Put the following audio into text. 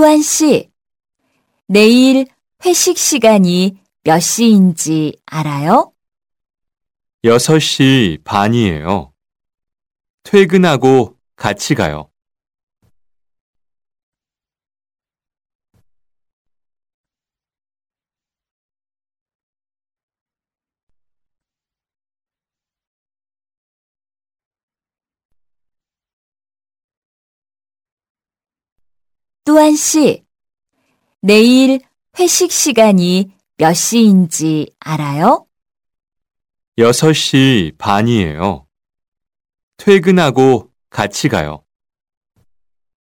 또한 씨, 내일 회식 시간이 몇 시인지 알아요? 6시 반이에요. 퇴근하고 같이 가요. 또한 씨, 내일 회식 시간이 몇 시인지 알아요? 6시 반이에요. 퇴근하고 같이 가요.